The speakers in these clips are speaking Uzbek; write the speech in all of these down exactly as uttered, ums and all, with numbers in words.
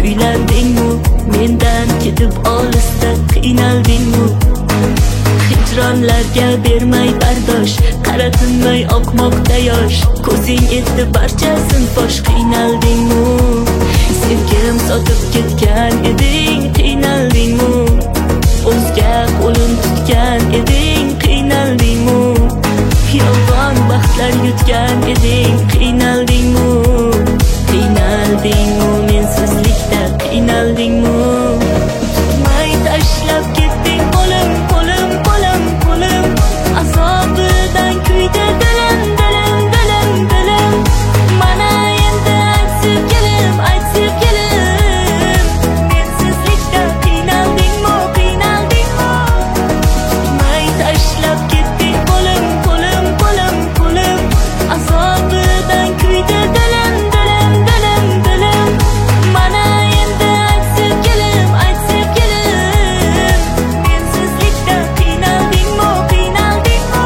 kuylandingmi? Mendan ketib olisda qiynaldingmi? Hijronlarga bermay bardosh, qaratinmay oqmoqda yosh. Ko'zing etdi barchasin fosh, qiynaldingmi? Sevgim sotib ketgan eding, qiynaldingmi? O'zga qo'lim tutgan eding, qiynaldingmi? Yolg'on baxtlar yutgan eding, qiynaldingmi? Qiynaldingmi? Mensizlikda qiynaldingmi? Tutmay tashlab ketding qo'lim, qo'lim, qo'lim, qo'lim. Azobidan kuydi dilim, dilim, dilim, dilim. Mana endi ayt sevgilim, ayt sevgilim. Mensizlikda qiynaldingmi, qiynaldingmi? Tutmay tashlab ketding qo'lim, qo'lim, qo'lim, qo'lim. Azobidan kuydi dilim, dilim, dilim, dilim. Mana endi ayt sevgilim, ayt sevgilim. Mensizlikda qiynaldingmi, qiynaldingmi?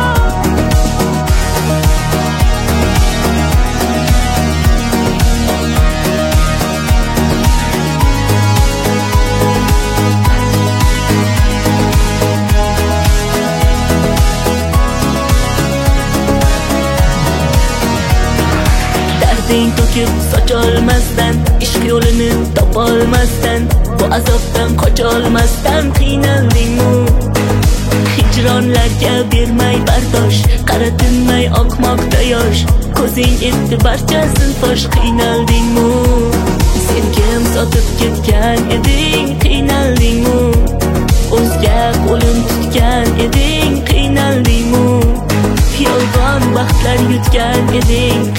Darding to'kib socholmasdan, ishq yo'lini topolmasdan, bu azobdan qocholmasdan qiynaldingmi? Hijronlarga bermay bardosh, qaratinmay oqmoqda yosh. Ko'zing etdi barchasin fosh, qiynaldingmi? Sevgim sotib ketgan eding, qiynaldingmi? O'zga qo'lim tutgan eding, qiynaldingmi? Yolg'on baxtlar yutgan eding,